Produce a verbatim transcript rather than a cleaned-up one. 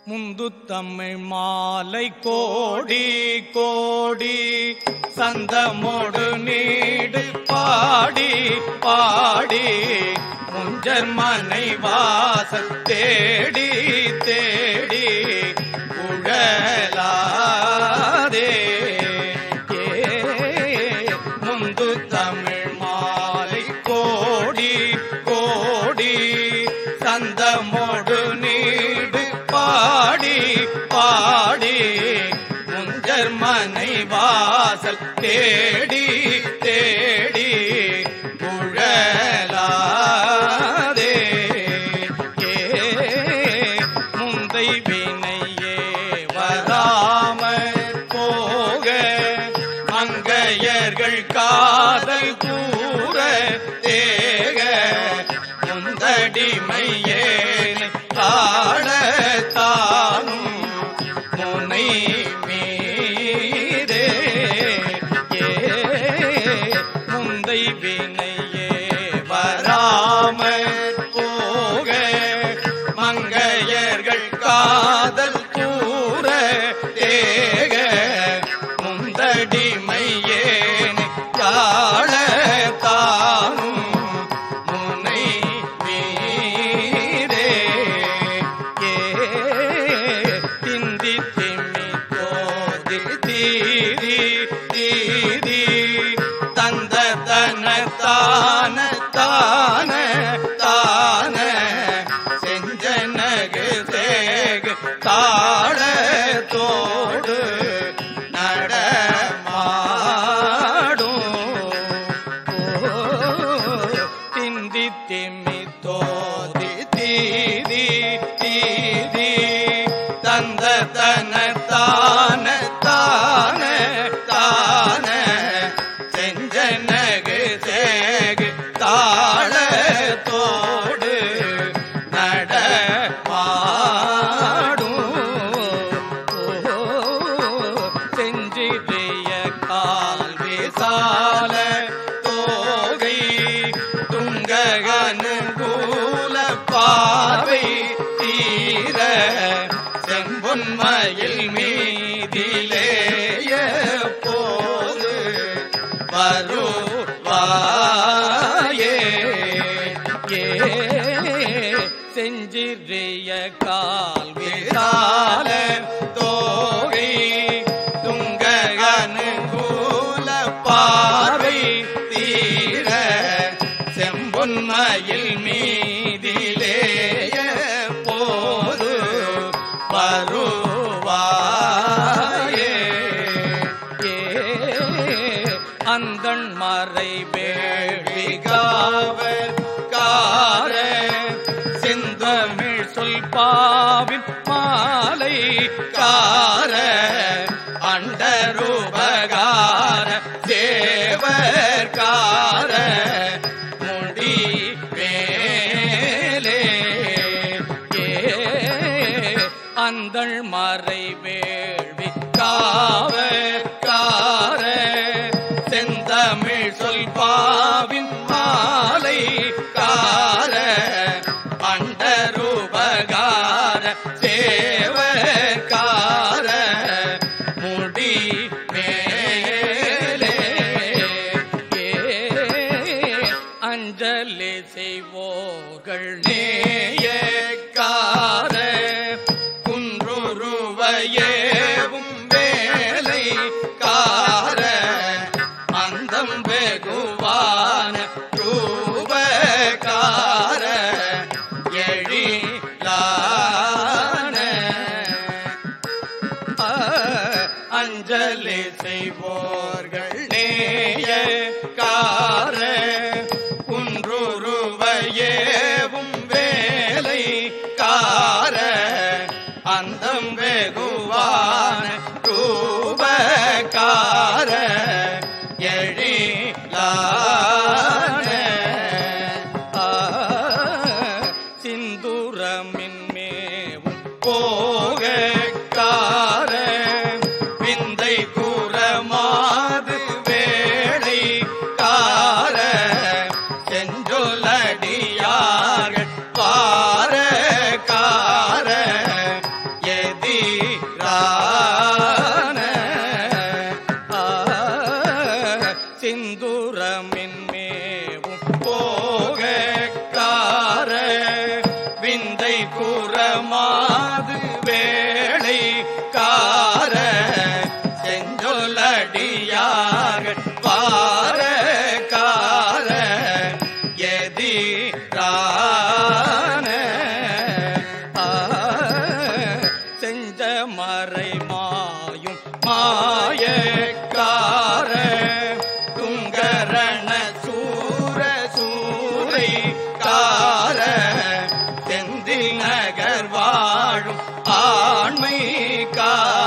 முந்து தமிழ் மாலை கோடி கோடி சந்தமோடு நீடு பாடி பாடி முஞ்சர் மனை வாசல் தேடி தேடி உழலாதே முந்து தமிழ் மாலை கோடி கோடி சந்தமோடு நீடு பாடி பாடி முஞ்சர் மனை வாசல் தேடி தேடி உழலாதே முந்தை வினையே வராமற் போக மங்கையர்கள் காதல் கூற தேக முந்தடிமையே காணத்தானும் முனை மீதே முந்தை வினையே வராமற் போக மங்கையர்கள் காதல் கூற தேக முந்தடிமையே காணத்தானும் முனை மீதே திந்தி திம்மி தோதி தீதி தீதி தந்த தன தான தான தான செஞ்சனகு சேகு தாழ தோடு நடமாடும் திந்தி திம்மி தோதி தீதி தீதி தந்த தன தான தான தான செஞ்சனகு சேகு தாழ தோடு நடமாடும் செஞ்சிறிய கால் விசால தோகை துங்ககனுகூல பார்வை தீர செம்பொன்மயில் மீதிலேய போது வருவாயே செஞ்சிறிய கால் விசால தோகை துங்ககனுகூல பார்வை தீர செம்பொன்மயில் மீதிலேய போது வருவாயே அந்தண் மறை வேள்விகாவர் கார செந்தமிழ் சொல் பாவின் மாலை கார அண்டருபகார தேவர்கார முடி மேலே அந்தள் மறை வேள்வி காவற்கார செந்தமிழ் சொல் பாவின் மாலை கார அண்டருபகார தேவர்கார முடி மேலே அஞ்சலி செய்வோர்கள் நேயக்கார குன்றுருவையேவும் வேலை கார அந்தம் வெகுவான ரூபகார எழிலான அஞ்சலி செய்வோர்கள் நேயக்கார குன்றுருவையேவும் வேலை கார அந்தம் வெகுவான ரூபகார எழிலான சிந்துரமின் மேவும் போகக்கார விந்தை கூறமாது வேளை கார செஞ்சொலடியார்கள் பார கார ஏ கூறமாது வேளை கார செஞ்சொல்லடியாக பார கார எதிரான செஞ்ச மறை மாயும் மாயக்கார துங்கரண சூர சூரை கார செந்தி நகர் வாழும் ஆண்மை கார